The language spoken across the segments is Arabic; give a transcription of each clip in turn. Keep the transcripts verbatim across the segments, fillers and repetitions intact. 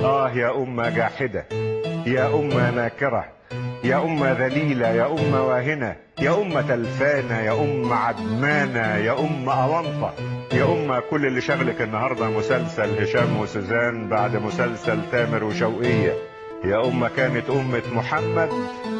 آه يا أمة جاحدة، يا أمة ناكرة، يا أمة ذليلة، يا أمة واهنة، يا أمة تلفانة، يا أمة عدمانة، يا أمة أونطة، يا أمة كل اللي شغلك النهاردة مسلسل هشام وسوزان بعد مسلسل تامر وشوقية. يا أمة كانت أمة محمد،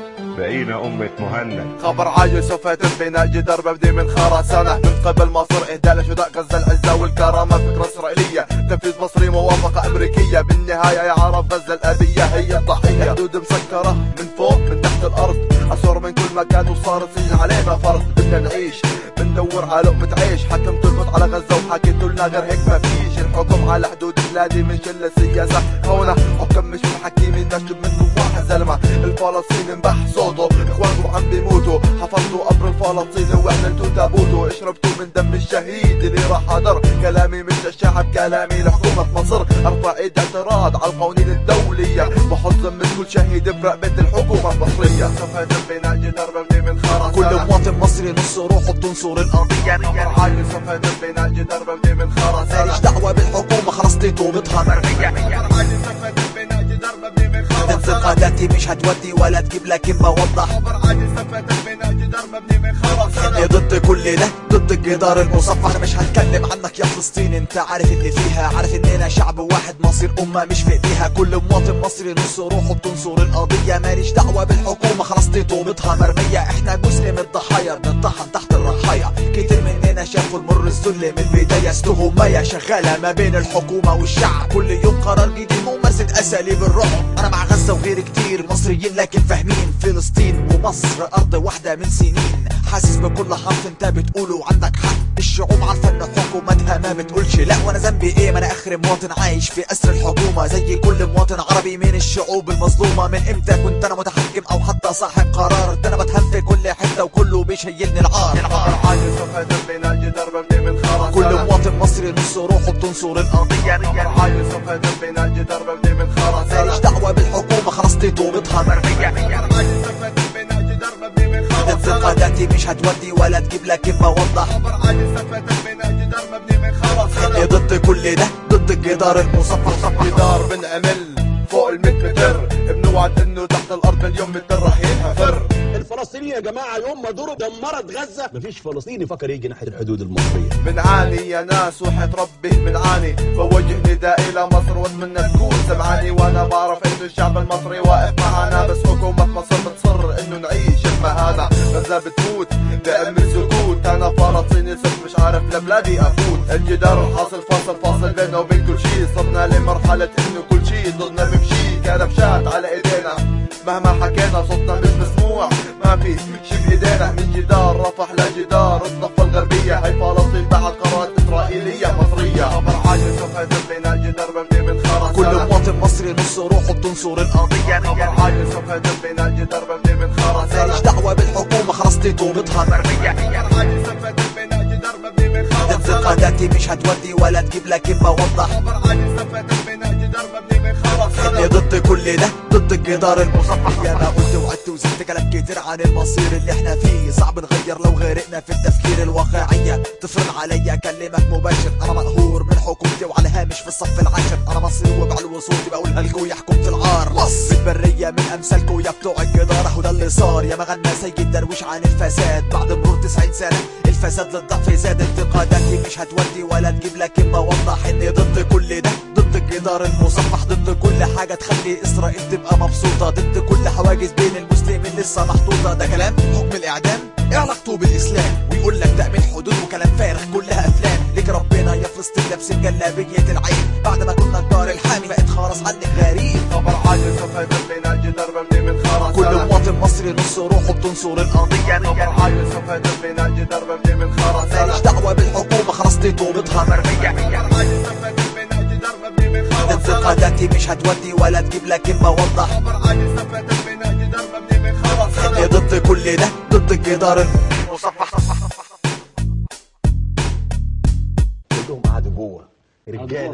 بقينا أمة مهند. خبر عاجل سوف يتم بناء جدار مبني من خرسانة من قبل مصر إهداء لشهداء غزة العزة والكرامة. فكرة إسرائيلية تنفيذ مصري موافقة أمريكية، بالنهاية يعرف غزة الأبية هي الضحية. حدود مسكرة من فوق من تحت الأرض، أسور من كل مكان وصارت سجن علينا فرض. بدنا نعيش بندور على لقمة عيش، حكمت الموت على غزة وحكيتوا لنا غير هيك ما فيش. الحكم على حدود بلادي مش إلا سياسة هونة، حكم مش من حكيمين نشب منكم واحد زلمة. الفلسطيني انبح صوته، اخوانكم عم بيموتوا، حفظتوا قبر الفلسطيني واعلنتوا تابوته. اشربتوا من دم الشهيد اللي راح هدر. كلامي مش للشعب، كلامي لحكومة مصر. ارفع ايد اعتراض على القوانين الدولية، بحط ذمة كل شهيد برقبة الحكومة المصرية. سوف يتم بناء جدار مبني من خرسانة، كل مواطن مصري نص روحه بتنصر القضية. خبر عاجل سوف يتم بناء جدار مبني من خرسانة، ماليش دعوة بالحكومة خلاص دي طوبتها مرمية. خبر عاجل سوف يتم بناء جدار مبني من خرسانة، انتقاداتي مش هتودي ولا تجيب لك اما اوضح. خبر عاجل سوف يتم بناء جدار مبني من خرسانة، اني ضد كل ده، ضد الجدار المصفح. انا مش هتكلم عنك يا فلسطين، انت عارف اللي فيها، عارف اننا شعب واحد مصير امة مش في ايديها. كل مواطن مصري نص روحه بتنصر القضية، ماليش دعوة بالحكومة خلاص دي طوبتها مرمية. احنا جزء من الضحايا بنطحن تحت الرحايا، كتير مننا شافوا المر السلم من البداية. استهماية شغالة ما بين الحكومة والشعب، كل يوم قرار جديد ممارسة اساليب الرعب. انا مع غزة وغير كتير مصريين لكن فاهمين، فلسطين ومصر ارض واحدة من سنين. حاسس بكل حرف انت بتقوله عندك حق، الشعوب عارفة ان حكومتها ما بتقولش لا. وانا ذنبي ايه؟ ما انا اخر مواطن عايش في اسر الحكومة زي كل مواطن عربي من الشعوب المظلومة. من امتى كنت انا متحكم او حتى صاحب قرار؟ ده انا بتهم في كل حتة وكله بيشيلني العار. خبر عاجل سوف يتم بناء جدار مبني من خرسانة، كل مواطن مصري نص روحه بتنصر القضية. خبر عاجل سوف يتم بناء جدار مبني من خرسانة، ماليش دعوة بالحكومة خلاص دي طوبتها مرمية. خبر عاجل سوف يتم بناء جدار مبني من خرسانة، انتقاداتي مش هتودي ولا تجيب لك اما اوضح. خبر عاجل سوف يتم بناء جدار مبني من خرسانة، اني ضد كل ده، ضد الجدار المصفح. جدار بنعمل فوق المية متر، بنوعد انه تحت الارض مليون متر رح ينحفر. الفلسطينيين يا جماعه يوم ما دوروا دمرت غزه، مفيش فلسطيني فكر يجي ناحيه الحدود المصريه. بنعاني يا ناس وحياة ربي بنعاني، بوجه ندائي لمصر واتمنى تكون سمعاني. وانا بعرف انه الشعب المصري واقف معانا، بس حكومة مصر بتصر انه نعيش بمهانة. غزة بتموت بأم السكوت، انا فلسطيني صرت مش عارف لبلادي افوت. الجدار الحاصل فاصل فاصل بيننا وبين كل شي، صرنا لمرحلة انه كل شي ضدنا بمشي. كلبشات على ايدينا مهما حكينا صوتنا مش مسموع، ما في شي بايدينا. من جدار رفح لجدار الضفة الغربية، هي فلسطين بعد قرارات اسرائيلية مصرية. خبر عاجل سوف يتم بناء جدار مبني من خرسانة، كل مواطن مصري نص روحه بتنصر القضية. خبر عاجل سوف يتم بناء جدار مبني من خرسانة، ماليش دعوة بالحكومة خلاص دي طوبتها مرمية. خبر عاجل سوف يتم بناء جدار مبني من خرسانة، انتقاداتي مش هتودي ولا تجيب لك اما اوضح. خبر عاجل سوف يتم بناء جدار مبني من خرسانة، اني ضد كل ده، ضد الجدار المصفح. يا ما قلت وعدت وزدت كلام كتير عن المصير اللي احنا فيه، صعب نغير لو غرقنا في التفكير. الواقعية تفرض عليا اكلمك مباشر، انا مقهور من حكومتي وعلى هامش في الصف العاشر. انا مصري وبعلو صوتي بقولها لكو يا حكومة العار. مصر بالبرية من امثالكو يا بتوع الجدار، اهو ده اللي صار. يا ما غنى سيد درويش عن الفساد بعد مرور تسعين سنة، الفساد للضعف زاد. انتقاداتي مش هتودي ولا تجيب لك اما اوضح. اني ضد كل ده، ضد الجدار المصفح، ضد كل حاجة تخلي اسرائيل تبقى مبسوطة، ضد كل حواجز بين المسلمين لسه محطوطة. ده كلام حكم الاعدام ايه علاقته بالاسلام؟ ويقول لك تأمين حدود وكلام فارغ كلها افلام. ليك ربنا يا فلسطين لابس جلابية العين، بعد ما كنا الدار الحامي بقت خلاص عنك غريب. خبر عاجل سوف يتم بناء جدار مبني من خرسانة، كل مواطن مصري نص روحه بتنصر القضية. خبر عاجل سوف يتم بناء جدار مبني من خرسانة، ماليش دعوة بالحكومة خلاص دي طوبتها مرمية. خبر عاجل سوف يتم بناء جدار مبني من خرسانة، انتقاداتي مش هتودي ولا تجيب لك اما اوضح. خبر عاجل سوف يتم بناء جدار مبني من خرسانة، اني ضد كل ده، ضد الجدار المصفح. كلهم قعدوا جوه رجاله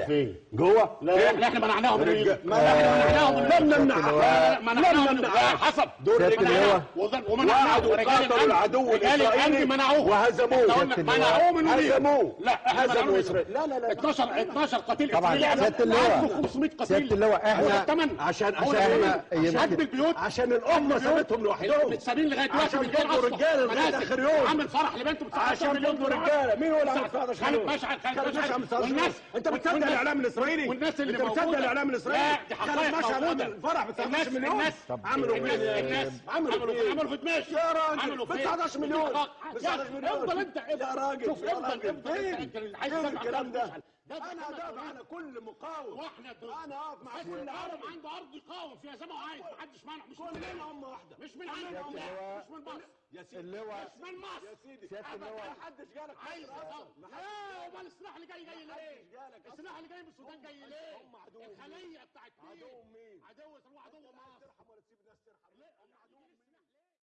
فين؟ جوه؟ لا لا احنا منعناهم من رجال. ما احنا منعناهم لم نمنعها منعناهم حسب دول رجال ومنعناهم قاتلوا العدو الاسرائيلي منعوه وهزموه منعوه من هزموه لا هزموا اسرائيل لا لا لا اتناشر اتناشر قتيل طبعا سياده اللواء ألف وخمسمية قتيل سياده اللواء احنا عشان عشان احنا هد البيوت عشان الامه سابتهم لوحدهم متسابين لغايه دلوقتي عشان فضلوا رجاله لغايه اخر يوم عامل فرح لبنته عشان فضلوا رجاله مين هو اللي عامل فرح خالد مشعل خالد مشعل والناس انت بتصدق الاعلام الاسرائيلي والناس اللي انت بتصدق الاعلام الاسرائيلي لا دي حقائق مشعل الفرح ب تسعتاشر مليون عملوا ايه الناس عملوا ايه عملوا في دمشق يا راجل عملوا ب تسعتاشر مليون ب تسعتاشر مليون افضل انت يا راجل شوف يا افضل راجل افضل انت عايز فين تسمع الكلام ده ده انا ادافع على كل مقاوم واحنا انا اقف مع كل كل عربي عرب عنده ارض يقاوم فيها زي ما هو عايز محدش مانع مش من كلنا امه واحده مش من عندنا مش من مصر يا سيدي اللواء مش من مصر يا سيدي سيادة اللواء. ما حدش جالك عايز اصلا لا امال السلاح اللي جاي جاي ليه؟ جالك السلاح اللي جاي من السودان جاي ليه؟ هم عدو الخليه بتاعت مين؟ عدو مين؟ عدو هو عدو مصر ترحم ولا تسيب الناس ترحم ليه؟